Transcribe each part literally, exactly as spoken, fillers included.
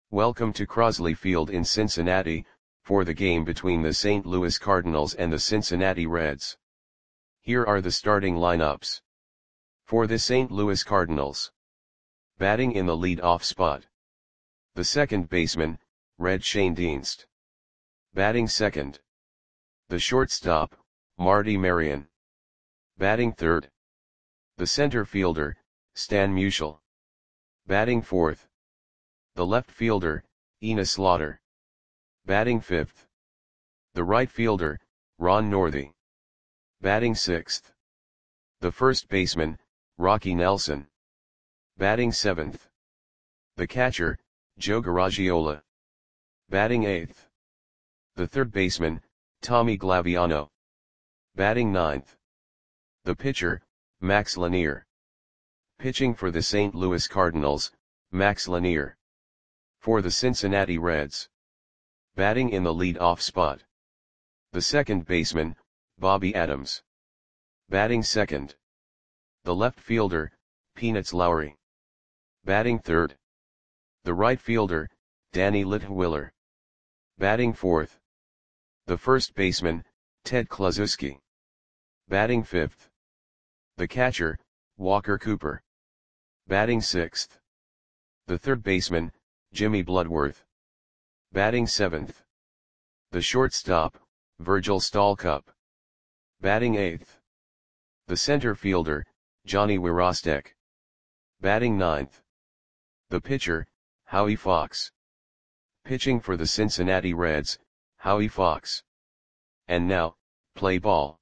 Welcome to Crosley Field in Cincinnati, for the game between the Saint Louis Cardinals and the Cincinnati Reds. Here are the starting lineups. For the Saint Louis Cardinals. Batting in the lead-off spot. The second baseman, Red Schoendienst. Batting second. The shortstop, Marty Marion. Batting third. The center fielder, Stan Musial. Batting fourth. The left fielder, Enos Slaughter. Batting fifth. The right fielder, Ron Northey. Batting sixth. The first baseman, Rocky Nelson. Batting seventh. The catcher, Joe Garagiola. Batting eighth. The third baseman, Tommy Glaviano. Batting ninth. The pitcher, Max Lanier. Pitching for the Saint Louis Cardinals, Max Lanier. For the Cincinnati Reds. Batting in the lead-off spot. The second baseman, Bobby Adams. Batting second. The left fielder, Peanuts Lowry. Batting third. The right fielder, Danny Litwiller. Batting fourth. The first baseman, Ted Kluszewski. Batting fifth. The catcher, Walker Cooper. Batting sixth. The third baseman, Jimmy Bloodworth. Batting seventh. The shortstop, Virgil Stalcup. Batting eighth. The center fielder, Johnny Wirostek. Batting ninth. The pitcher, Howie Fox. Pitching for the Cincinnati Reds, Howie Fox. And now, play ball.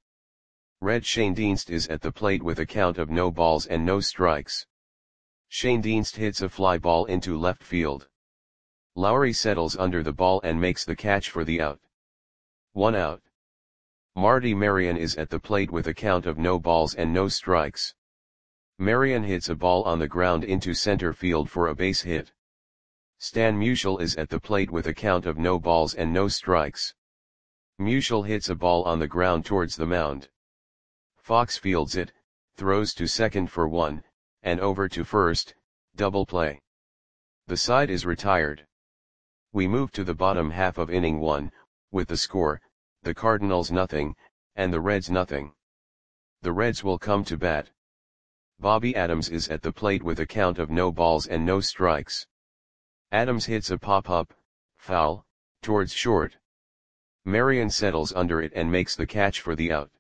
Red Schoendienst is at the plate with a count of no balls and no strikes. Schoendienst hits a fly ball into left field. Lowry settles under the ball and makes the catch for the out. One out. Marty Marion is at the plate with a count of no balls and no strikes. Marion hits a ball on the ground into center field for a base hit. Stan Musial is at the plate with a count of no balls and no strikes. Musial hits a ball on the ground towards the mound. Fox fields it, throws to second for one, and over to first, double play. The side is retired. We move to the bottom half of inning one, with the score, the Cardinals nothing, and the Reds nothing. The Reds will come to bat. Bobby Adams is at the plate with a count of no balls and no strikes. Adams hits a pop-up, foul, towards short. Marion settles under it and makes the catch for the out.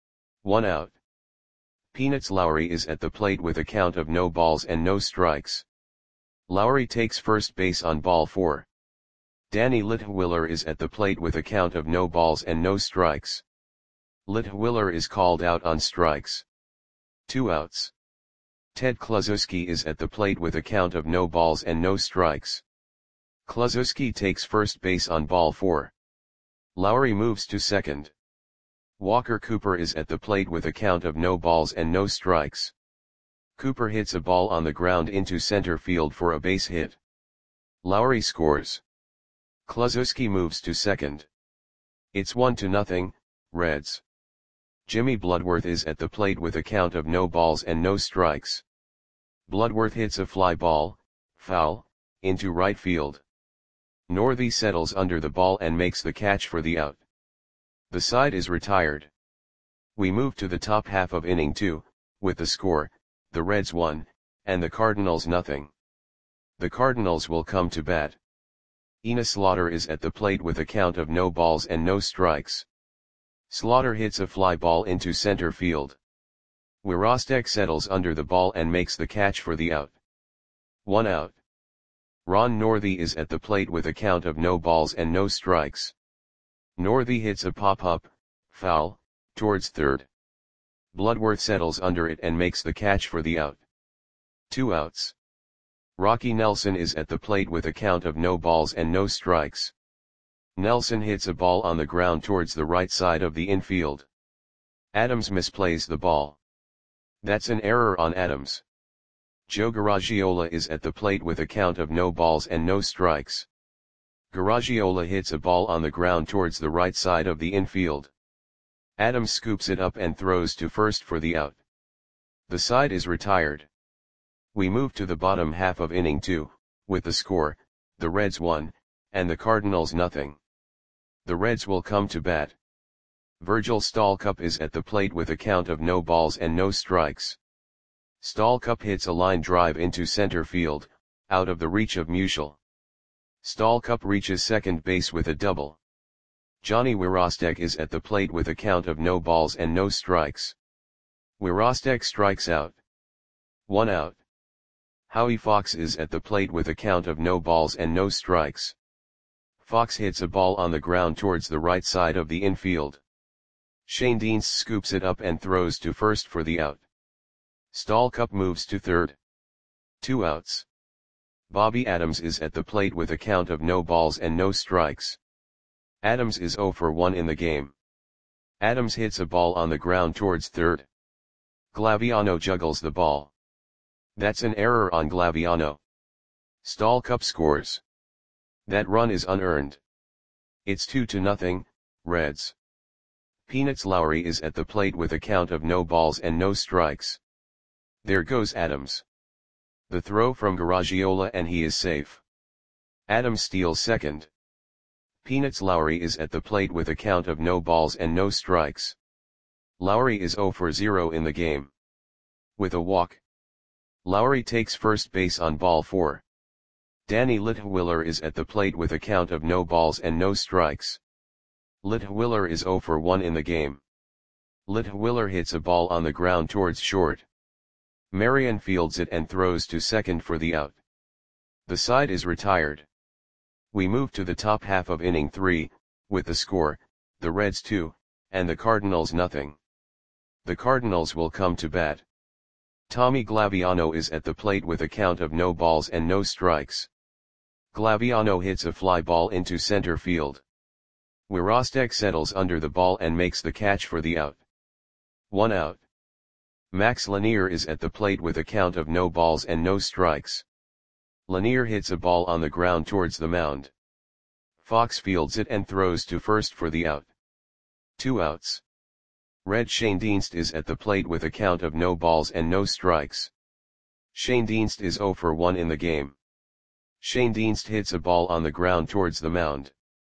One out. Peanuts Lowry is at the plate with a count of no balls and no strikes. Lowry takes first base on ball four. Danny Litwiller is at the plate with a count of no balls and no strikes. Litwiller is called out on strikes. Two outs. Ted Kluszewski is at the plate with a count of no balls and no strikes. Kluszewski takes first base on ball four. Lowry moves to second. Walker Cooper is at the plate with a count of no balls and no strikes. Cooper hits a ball on the ground into center field for a base hit. Lowry scores. Kluszewski moves to second. It's one to nothing, Reds. Jimmy Bloodworth is at the plate with a count of no balls and no strikes. Bloodworth hits a fly ball, foul, into right field. Northey settles under the ball and makes the catch for the out. The side is retired. We move to the top half of inning two, with the score, the Reds one, and the Cardinals nothing. The Cardinals will come to bat. Enos Slaughter is at the plate with a count of no balls and no strikes. Slaughter hits a fly ball into center field. Wirostek settles under the ball and makes the catch for the out. One out. Ron Northey is at the plate with a count of no balls and no strikes. Northey hits a pop-up, foul, towards third. Bloodworth settles under it and makes the catch for the out. Two outs. Rocky Nelson is at the plate with a count of no balls and no strikes. Nelson hits a ball on the ground towards the right side of the infield. Adams misplays the ball. That's an error on Adams. Joe Garagiola is at the plate with a count of no balls and no strikes. Garagiola hits a ball on the ground towards the right side of the infield. Adams scoops it up and throws to first for the out. The side is retired. We move to the bottom half of inning two, with the score, the Reds one, and the Cardinals nothing. The Reds will come to bat. Virgil Stalcup is at the plate with a count of no balls and no strikes. Stalcup hits a line drive into center field, out of the reach of Musial. Stalcup reaches second base with a double. Johnny Wirostek is at the plate with a count of no balls and no strikes. Wirostek strikes out. One out. Howie Fox is at the plate with a count of no balls and no strikes. Fox hits a ball on the ground towards the right side of the infield. Shane Dienst scoops it up and throws to first for the out. Stalcup moves to third. Two outs. Bobby Adams is at the plate with a count of no balls and no strikes. Adams is oh for one in the game. Adams hits a ball on the ground towards third. Glaviano juggles the ball. That's an error on Glaviano. Stalcup scores. That run is unearned. It's two to nothing, Reds. Peanuts Lowry is at the plate with a count of no balls and no strikes. There goes Adams. The throw from Garagiola and he is safe. Adams steals second. Peanuts Lowry is at the plate with a count of no balls and no strikes. Lowry is oh for zero in the game. With a walk. Lowry takes first base on ball four. Danny Litwiller is at the plate with a count of no balls and no strikes. Litwiller is oh for one in the game. Litwiller hits a ball on the ground towards short. Marion fields it and throws to second for the out. The side is retired. We move to the top half of inning three, with the score, the Reds two, and the Cardinals nothing. The Cardinals will come to bat. Tommy Glaviano is at the plate with a count of no balls and no strikes. Glaviano hits a fly ball into center field. Wirostek settles under the ball and makes the catch for the out. One out. Max Lanier is at the plate with a count of no balls and no strikes. Lanier hits a ball on the ground towards the mound. Fox fields it and throws to first for the out. Two outs. Red Shane Dienst is at the plate with a count of no balls and no strikes. Shane Dienst is oh for one in the game. Shane Dienst hits a ball on the ground towards the mound.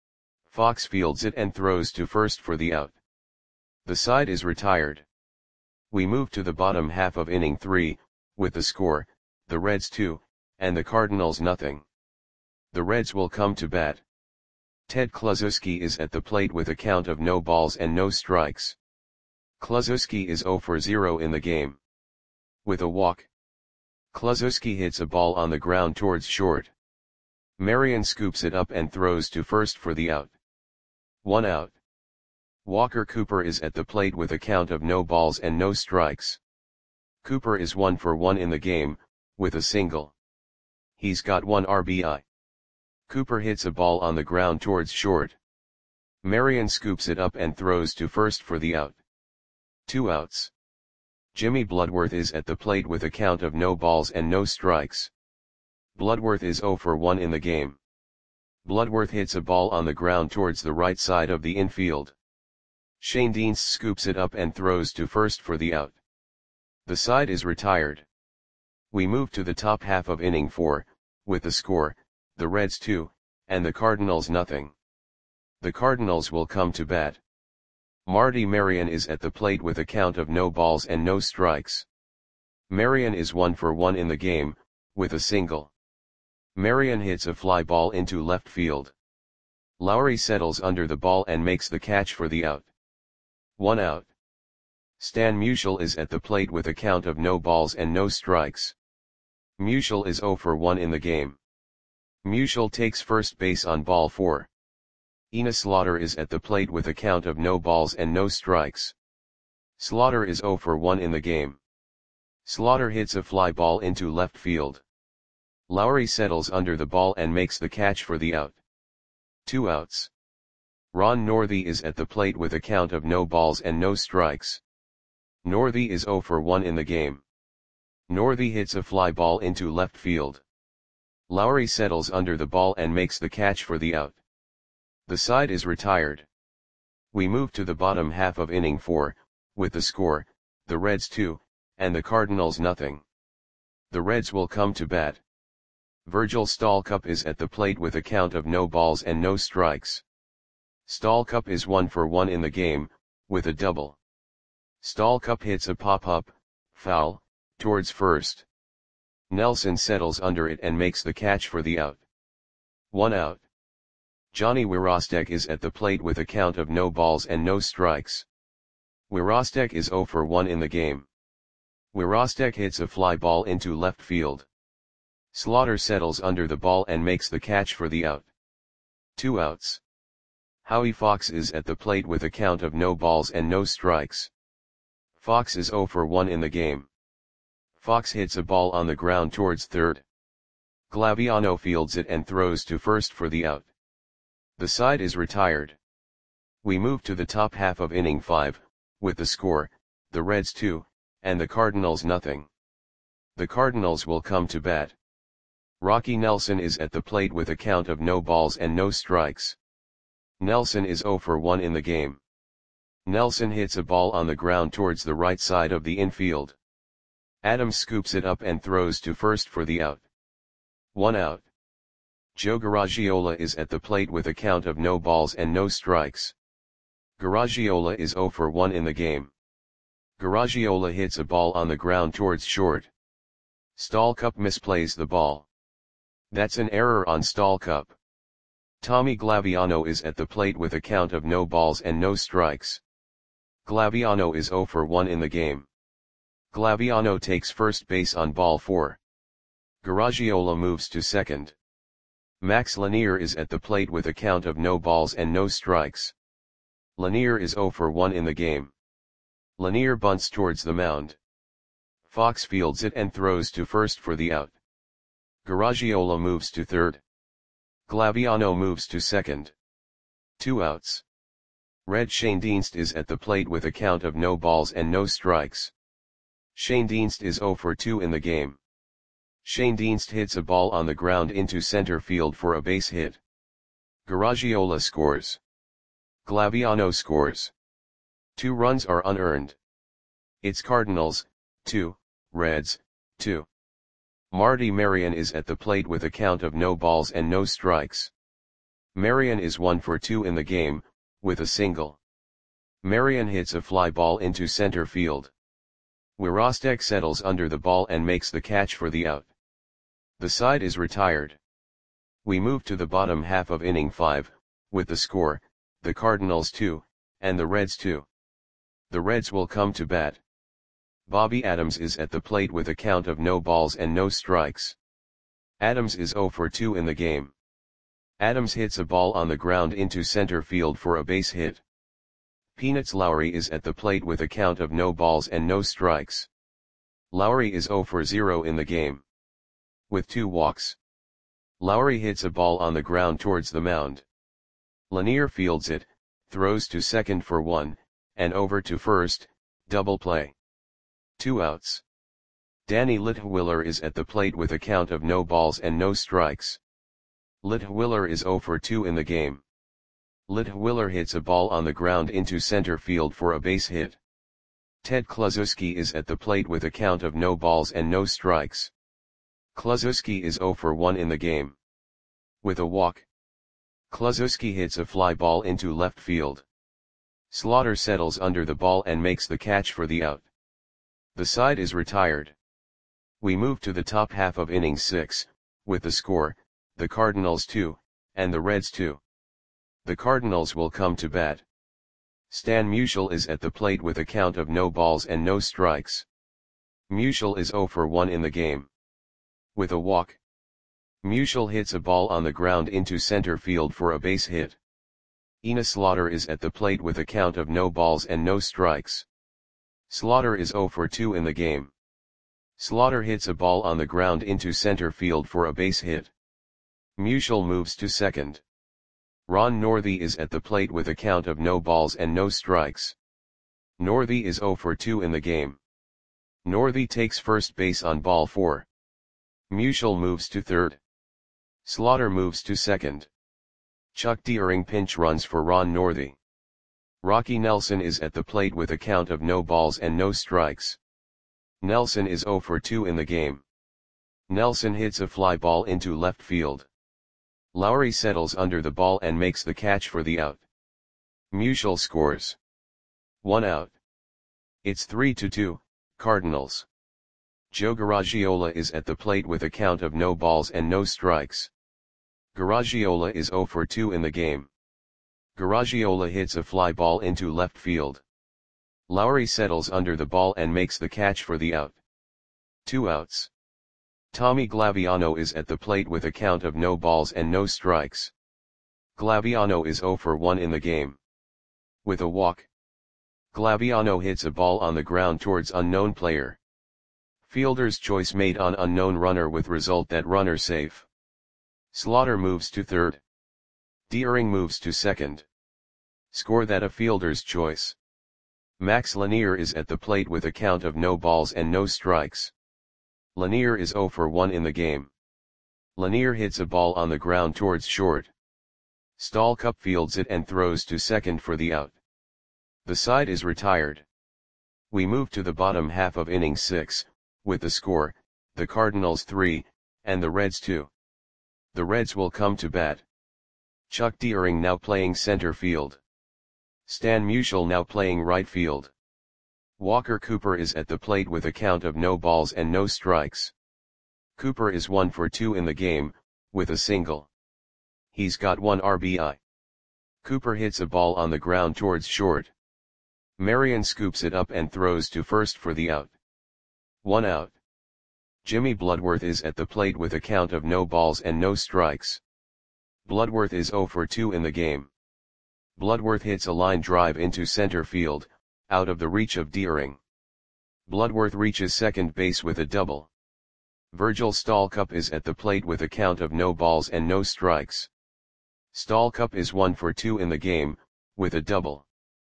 Fox fields it and throws to first for the out. The side is retired. We move to the bottom half of inning three, with the score, the Reds two, and the Cardinals nothing. The Reds will come to bat. Ted Kluszewski is at the plate with a count of no balls and no strikes. Kluszewski is oh for zero in the game. With a walk. Kluszewski hits a ball on the ground towards short. Marion scoops it up and throws to first for the out. One out. Walker Cooper is at the plate with a count of no balls and no strikes. Cooper is one for one in the game, with a single. He's got one R B I. Cooper hits a ball on the ground towards short. Marion scoops it up and throws to first for the out. Two outs. Jimmy Bloodworth is at the plate with a count of no balls and no strikes. Bloodworth is oh for one in the game. Bloodworth hits a ball on the ground towards the right side of the infield. Shane Dienst scoops it up and throws to first for the out. The side is retired. We move to the top half of inning four, with the score, the Reds two, and the Cardinals nothing. The Cardinals will come to bat. Marty Marion is at the plate with a count of no balls and no strikes. Marion is one for one in the game, with a single. Marion hits a fly ball into left field. Lowry settles under the ball and makes the catch for the out. One out. Stan Musial is at the plate with a count of no balls and no strikes. Musial is oh for one in the game. Musial takes first base on ball four. Ina Slaughter is at the plate with a count of no balls and no strikes. Slaughter is oh for one in the game. Slaughter hits a fly ball into left field. Lowry settles under the ball and makes the catch for the out. Two outs. Ron Northey is at the plate with a count of no balls and no strikes. Northey is oh for one in the game. Northey hits a fly ball into left field. Lowry settles under the ball and makes the catch for the out. The side is retired. We move to the bottom half of inning four, with the score, the Reds two, and the Cardinals nothing. The Reds will come to bat. Virgil Stalcup is at the plate with a count of no balls and no strikes. Stalcup is one for one in the game, with a double. Stalcup hits a pop-up, foul, towards first. Nelson settles under it and makes the catch for the out. One out. Johnny Wirostek is at the plate with a count of no balls and no strikes. Wirostek is zero for one in the game. Wirostek hits a fly ball into left field. Slaughter settles under the ball and makes the catch for the out. Two outs. Howie Fox is at the plate with a count of no balls and no strikes. Fox is zero for one in the game. Fox hits a ball on the ground towards third. Glaviano fields it and throws to first for the out. The side is retired. We move to the top half of inning five, with the score, the Reds two, and the Cardinals nothing. The Cardinals will come to bat. Rocky Nelson is at the plate with a count of no balls and no strikes. Nelson is zero for one in the game. Nelson hits a ball on the ground towards the right side of the infield. Adams scoops it up and throws to first for the out. One out. Joe Garagiola is at the plate with a count of no balls and no strikes. Garagiola is zero for one in the game. Garagiola hits a ball on the ground towards short. Stalcup misplays the ball. That's an error on Stalcup. Tommy Glaviano is at the plate with a count of no balls and no strikes. Glaviano is zero for one in the game. Glaviano takes first base on ball four. Garagiola moves to second. Max Lanier is at the plate with a count of no balls and no strikes. Lanier is zero for one in the game. Lanier bunts towards the mound. Fox fields it and throws to first for the out. Garagiola moves to third. Glaviano moves to second. Two outs. Red Schoendienst is at the plate with a count of no balls and no strikes. Schoendienst is zero for two in the game. Schoendienst hits a ball on the ground into center field for a base hit. Garagiola scores. Glaviano scores. Two runs are unearned. It's Cardinals, two, Reds, two. Marty Marion is at the plate with a count of no balls and no strikes. Marion is one for two in the game, with a single. Marion hits a fly ball into center field. Wirostek settles under the ball and makes the catch for the out. The side is retired. We move to the bottom half of inning five, with the score, the Cardinals two, and the Reds two. The Reds will come to bat. Bobby Adams is at the plate with a count of no balls and no strikes. Adams is zero for two in the game. Adams hits a ball on the ground into center field for a base hit. Peanuts Lowry is at the plate with a count of no balls and no strikes. Lowry is zero for zero in the game. With two walks. Lowry hits a ball on the ground towards the mound. Lanier fields it, throws to second for one, and over to first, double play. Two outs. Danny Litwiller is at the plate with a count of no balls and no strikes. Litwiller is zero for two in the game. Litwiller hits a ball on the ground into center field for a base hit. Ted Kluszewski is at the plate with a count of no balls and no strikes. Kluszewski is zero for one in the game. With a walk. Kluszewski hits a fly ball into left field. Slaughter settles under the ball and makes the catch for the out. The side is retired. We move to the top half of inning six, with the score, the Cardinals two, and the Reds two. The Cardinals will come to bat. Stan Musial is at the plate with a count of no balls and no strikes. Musial is zero for one in the game. With a walk. Musial hits a ball on the ground into center field for a base hit. Ina Slaughter is at the plate with a count of no balls and no strikes. Slaughter is zero for two in the game. Slaughter hits a ball on the ground into center field for a base hit. Musial moves to second. Ron Northey is at the plate with a count of no balls and no strikes. Northey is zero for two in the game. Northey takes first base on ball four. Musial moves to third. Slaughter moves to second. Chuck Deering pinch runs for Ron Northey. Rocky Nelson is at the plate with a count of no balls and no strikes. Nelson is zero for two in the game. Nelson hits a fly ball into left field. Lowry settles under the ball and makes the catch for the out. Musial scores. One out. It's three to two, Cardinals. Joe Garagiola is at the plate with a count of no balls and no strikes. Garagiola is zero for two in the game. Garagiola hits a fly ball into left field. Lowry settles under the ball and makes the catch for the out. Two outs. Tommy Glaviano is at the plate with a count of no balls and no strikes. Glaviano is zero for one in the game. With a walk. Glaviano hits a ball on the ground towards unknown player. Fielder's choice made on unknown runner with result that runner safe. Slaughter moves to third. Deering moves to second. Score that a fielder's choice. Max Lanier is at the plate with a count of no balls and no strikes. Lanier is zero for one in the game. Lanier hits a ball on the ground towards short. Stallcup fields it and throws to second for the out. The side is retired. We move to the bottom half of inning six, with the score, the Cardinals three, and the Reds two. The Reds will come to bat. Chuck Deering now playing center field. Stan Musial now playing right field. Walker Cooper is at the plate with a count of no balls and no strikes. Cooper is one for two in the game, with a single. He's got one R B I. Cooper hits a ball on the ground towards short. Marion scoops it up and throws to first for the out. One out. Jimmy Bloodworth is at the plate with a count of no balls and no strikes. Bloodworth is zero for two in the game. Bloodworth hits a line drive into center field, out of the reach of Deering. Bloodworth reaches second base with a double. Virgil Stallcup is at the plate with a count of no balls and no strikes. Stallcup is one for two in the game, with a double.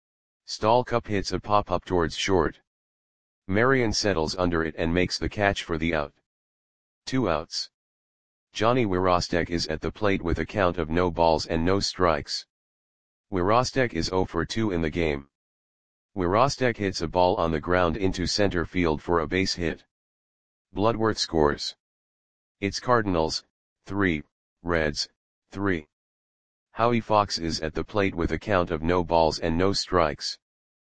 Stallcup hits a pop-up towards short. Marion settles under it and makes the catch for the out. Two outs. Johnny Wirostek is at the plate with a count of no balls and no strikes. Wirostek is zero for two in the game. Wirostek hits a ball on the ground into center field for a base hit. Bloodworth scores. It's Cardinals, three, Reds, three. Howie Fox is at the plate with a count of no balls and no strikes.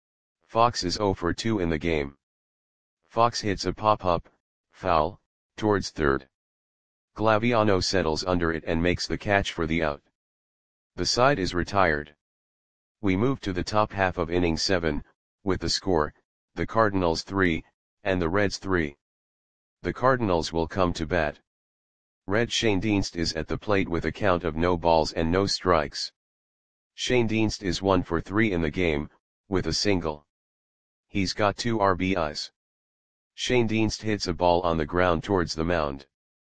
Fox is zero for two in the game. Fox hits a pop-up, foul, towards third. Glaviano settles under it and makes the catch for the out. The side is retired. We move to the top half of inning seven, with the score, the Cardinals three, and the Reds three. The Cardinals will come to bat. Red Schoendienst is at the plate with a count of no balls and no strikes. Schoendienst is one for three in the game, with a single. He's got two R B Is. Schoendienst hits a ball on the ground towards the mound.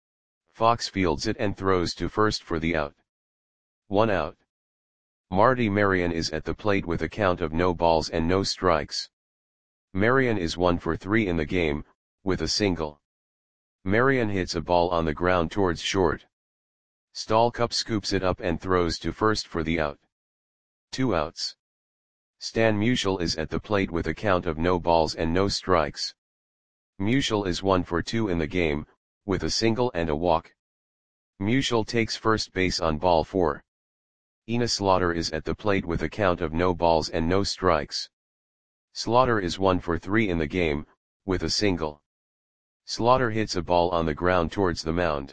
Fox fields it and throws to first for the out. One out. Marty Marion is at the plate with a count of no balls and no strikes. Marion is one for three in the game, with a single. Marion hits a ball on the ground towards short. Stallcup scoops it up and throws to first for the out. Two outs. Stan Musial is at the plate with a count of no balls and no strikes. Musial is one for two in the game, with a single and a walk. Musial takes first base on ball four. Enos Slaughter is at the plate with a count of no balls and no strikes. Slaughter is one for three in the game, with a single. Slaughter hits a ball on the ground towards the mound.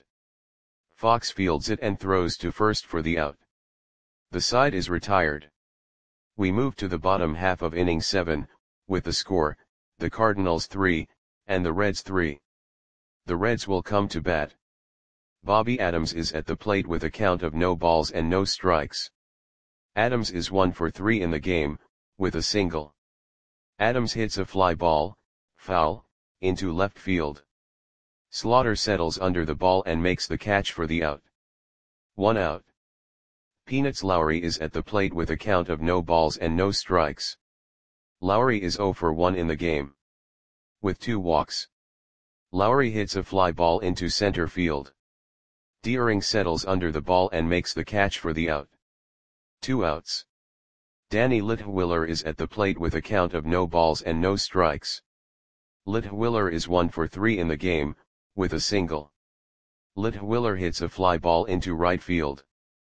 Fox fields it and throws to first for the out. The side is retired. We move to the bottom half of inning seven, with the score, the Cardinals three, and the Reds three. The Reds will come to bat. Bobby Adams is at the plate with a count of no balls and no strikes. Adams is one for three in the game, with a single. Adams hits a fly ball, foul, into left field. Slaughter settles under the ball and makes the catch for the out. One out. Peanuts Lowry is at the plate with a count of no balls and no strikes. Lowry is zero for one in the game. With two walks. Lowry hits a fly ball into center field. Deering settles under the ball and makes the catch for the out. Two outs. Danny Litwiller is at the plate with a count of no balls and no strikes. Litwiller is one for three in the game, with a single. Littwiller hits a fly ball into right field.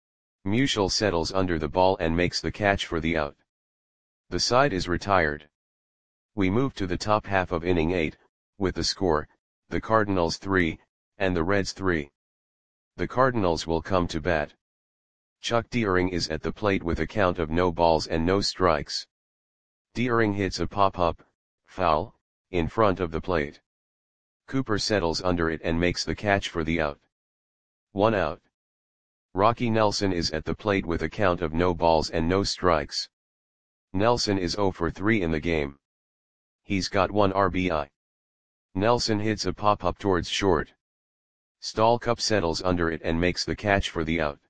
Musial settles under the ball and makes the catch for the out. The side is retired. We move to the top half of inning eight, with the score, the Cardinals three, and the Reds three. The Cardinals will come to bat. Chuck Deering is at the plate with a count of no balls and no strikes. Deering hits a pop-up, foul, in front of the plate. Cooper settles under it and makes the catch for the out. One out. Rocky Nelson is at the plate with a count of no balls and no strikes. Nelson is oh for three in the game. He's got one R B I. Nelson hits a pop-up towards short. Stallcup settles under it and makes the catch for the out.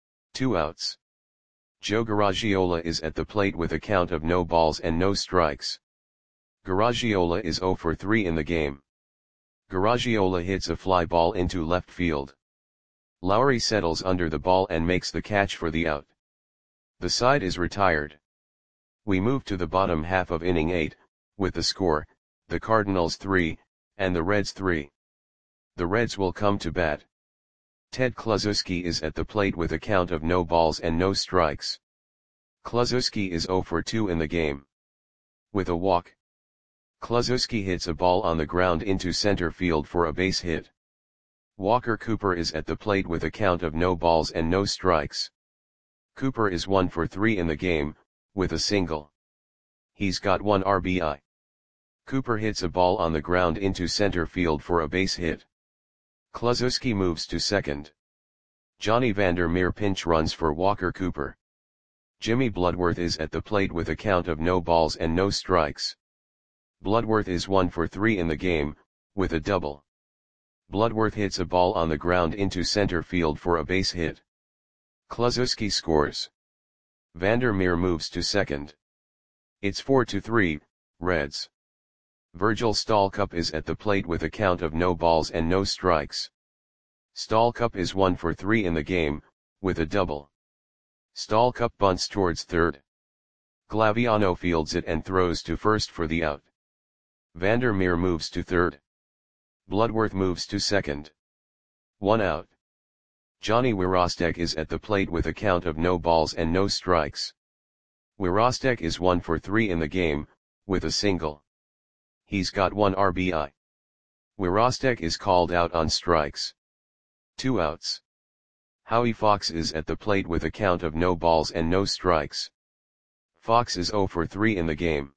Two outs. Joe Garagiola is at the plate with a count of no balls and no strikes. Garagiola is oh for three in the game. Garagiola hits a fly ball into left field. Lowry settles under the ball and makes the catch for the out. The side is retired. We move to the bottom half of inning eight, with the score, the Cardinals three, and the Reds three. The Reds will come to bat. Ted Kluszewski is at the plate with a count of no balls and no strikes. Kluszewski is oh for two in the game. With a walk. Kluszewski hits a ball on the ground into center field for a base hit. Walker Cooper is at the plate with a count of no balls and no strikes. Cooper is one for three in the game, with a single. He's got one R B I. Cooper hits a ball on the ground into center field for a base hit. Kluszewski moves to second. Johnny Vandermeer pinch runs for Walker Cooper. Jimmy Bloodworth is at the plate with a count of no balls and no strikes. Bloodworth is one for three in the game, with a double. Bloodworth hits a ball on the ground into center field for a base hit. Kluszewski scores. Vandermeer moves to second. It's four to three, Reds. Virgil Stallcup is at the plate with a count of no balls and no strikes. Stallcup is one for three in the game, with a double. Stallcup bunts towards third. Glaviano fields it and throws to first for the out. Vandermeer moves to third. Bloodworth moves to second. One out. Johnny Wirostek is at the plate with a count of no balls and no strikes. Wirostek is one for three in the game, with a single. He's got one R B I. Wirostek is called out on strikes. Two outs. Howie Fox is at the plate with a count of no balls and no strikes. Fox is oh for three in the game.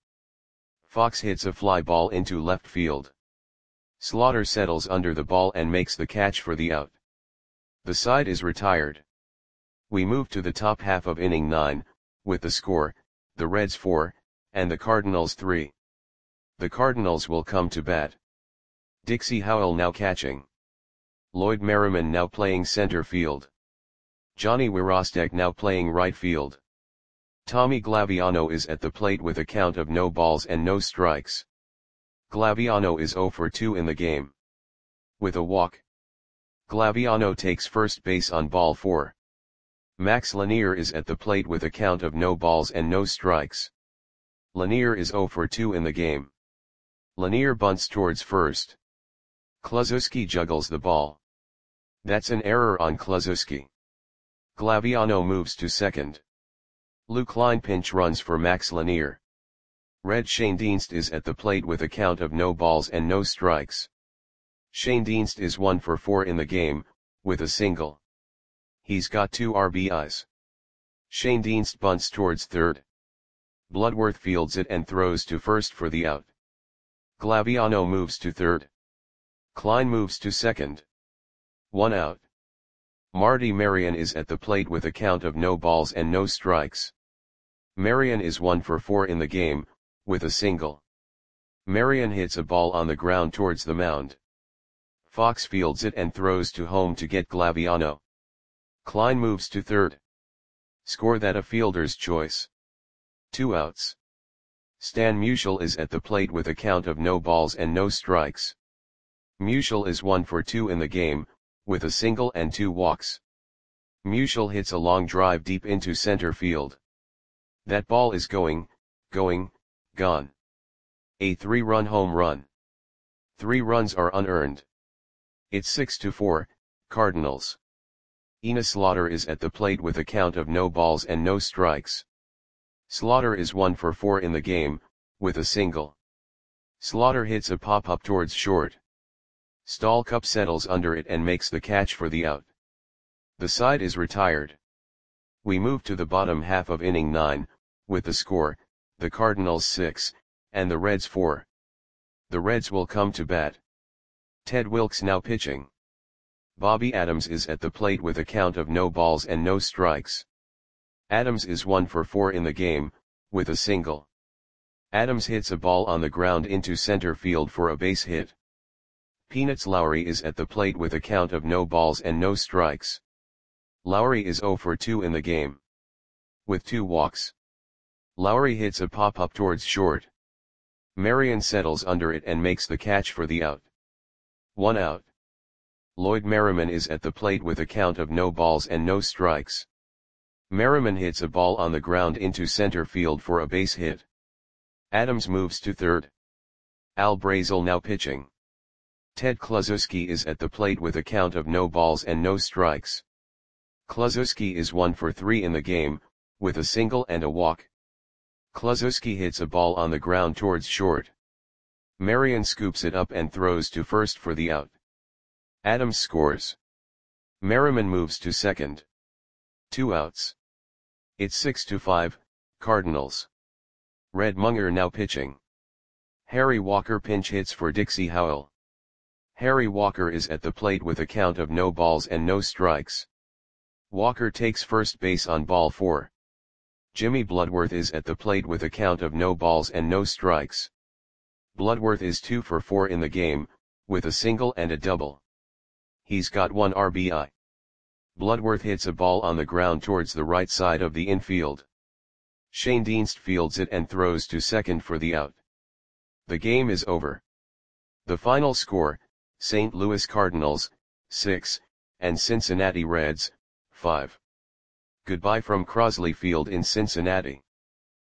Fox hits a fly ball into left field. Slaughter settles under the ball and makes the catch for the out. The side is retired. We move to the top half of inning nine, with the score, the Reds four, and the Cardinals three. The Cardinals will come to bat. Dixie Howell now catching. Lloyd Merriman now playing center field. Johnny Wirostek now playing right field. Tommy Glaviano is at the plate with a count of no balls and no strikes. Glaviano is oh for two in the game. With a walk. Glaviano takes first base on ball four. Max Lanier is at the plate with a count of no balls and no strikes. Lanier is oh for two in the game. Lanier bunts towards first. Kluszewski juggles the ball. That's an error on Kluszewski. Glaviano moves to second. Lou Klein pinch runs for Max Lanier. Red Schoendienst is at the plate with a count of no balls and no strikes. Schoendienst is one for four in the game, with a single. He's got two R B Is. Schoendienst bunts towards third. Bloodworth fields it and throws to first for the out. Glaviano moves to third. Klein moves to second. One out. Marty Marion is at the plate with a count of no balls and no strikes. Marion is one for four in the game, with a single. Marion hits a ball on the ground towards the mound. Fox fields it and throws to home to get Glaviano. Klein moves to third. Score that a fielder's choice. Two outs. Stan Musial is at the plate with a count of no balls and no strikes. Musial is one for two in the game, with a single and two walks. Musial hits a long drive deep into center field. That ball is going, going, gone. A three-run home run. Three runs are unearned. It's six to four, Cardinals. Ina Slaughter is at the plate with a count of no balls and no strikes. Slaughter is one for four in the game, with a single. Slaughter hits a pop-up towards short. Stallcup settles under it and makes the catch for the out. The side is retired. We move to the bottom half of inning nine, with the score, the Cardinals six, and the Reds four. The Reds will come to bat. Ted Wilks now pitching. Bobby Adams is at the plate with a count of no balls and no strikes. Adams is one for four in the game, with a single. Adams hits a ball on the ground into center field for a base hit. Peanuts Lowry is at the plate with a count of no balls and no strikes. Lowry is zero for two in the game, with two walks. Lowry hits a pop-up towards short. Marion settles under it and makes the catch for the out. One out. Lloyd Merriman is at the plate with a count of no balls and no strikes. Merriman hits a ball on the ground into center field for a base hit. Adams moves to third. Al Brazel now pitching. Ted Kluszewski is at the plate with a count of no balls and no strikes. Kluszewski is one for three in the game, with a single and a walk. Kluszewski hits a ball on the ground towards short. Marion scoops it up and throws to first for the out. Adams scores. Merriman moves to second. Two outs. It's six to five, Cardinals. Red Munger now pitching. Harry Walker pinch hits for Dixie Howell. Harry Walker is at the plate with a count of no balls and no strikes. Walker takes first base on ball four. Jimmy Bloodworth is at the plate with a count of no balls and no strikes. Bloodworth is two for four in the game, with a single and a double. He's got one R B I. Bloodworth hits a ball on the ground towards the right side of the infield. Shane Dienst fields it and throws to second for the out. The game is over. The final score, Saint Louis Cardinals, six, and Cincinnati Reds, five. Goodbye from Crosley Field in Cincinnati.